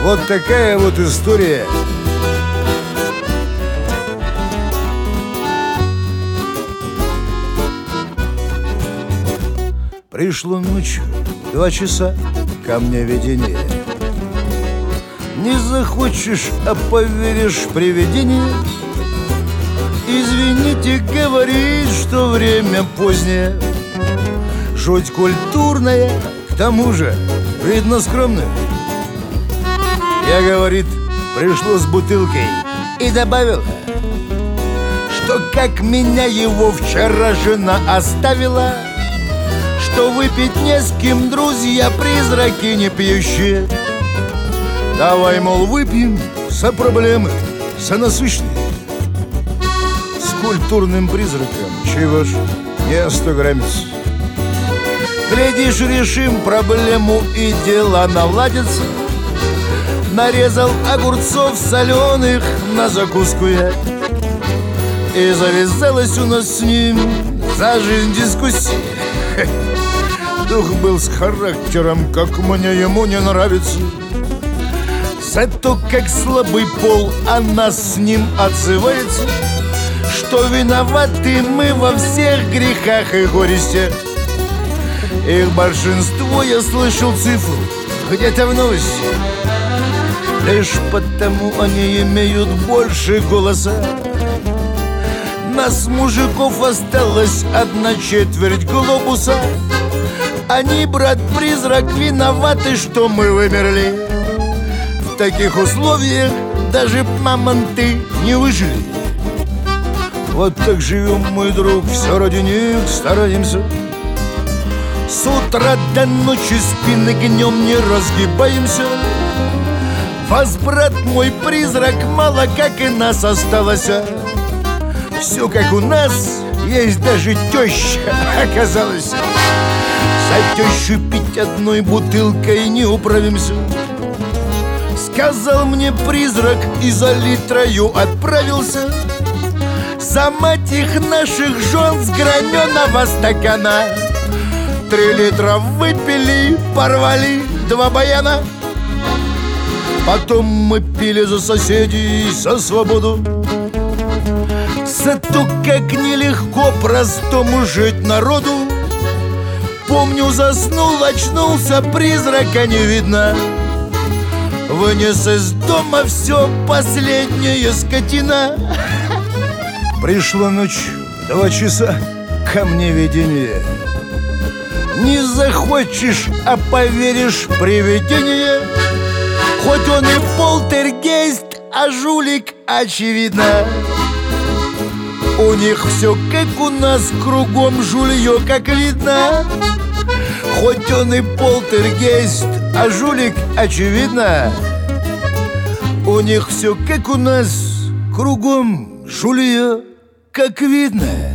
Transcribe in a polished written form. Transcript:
Вот такая вот история. Пришло ночью 2 часа, ко мне видение. Не захочешь, а поверишь в привидение. Извините, говорит, что время позднее. Жуть культурная, к тому же, видно, скромная. Я, говорит, пришло с бутылкой и добавил, что как меня его вчера жена оставила, что выпить не с кем, друзья, призраки не пьющие. Давай, мол, выпьем за проблемы, за насущные. С культурным призраком чего ж не 100 граммец. Глядишь, решим проблему и дела наладятся. Нарезал огурцов соленых на закуску я. И завязалась у нас с ним за жизнь дискуссия. Дух был с характером, как мне ему не нравится. Зато как слабый пол она с ним отзывается, что виноваты мы во всех грехах и горестях. Их большинство, я слышал цифру где-то в новости. Лишь потому они имеют больше голоса. Нас, мужиков, осталась 1/4 глобуса. Они, брат-призрак, виноваты, что мы вымерли. В таких условиях даже мамонты не выжили. Вот так живем, мой друг, все ради них стараемся. С утра до ночи спины гнем, не разгибаемся. Вас, брат мой призрак, мало как и нас осталось. Все как у нас, есть даже теща оказалась. За тещу пить одной бутылкой не управимся. Сказал мне призрак и за литрою отправился. За мать их наших жен с граненого стакана 3 литра выпили, порвали 2 баяна. Потом мы пили за соседей, за свободу. Зато как нелегко простому жить народу. Помню, заснул, очнулся, призрака не видно. Вынес из дома все, последняя скотина. Пришла ночь, 2 часа, ко мне видение. Не захочешь, а поверишь в привидение. Хоть он и полтергейст, а жулик очевидно. У них все как у нас, кругом жулье, как видно. Хоть он и полтергейст, а жулик очевидно. У них все как у нас, кругом жулье, как видно.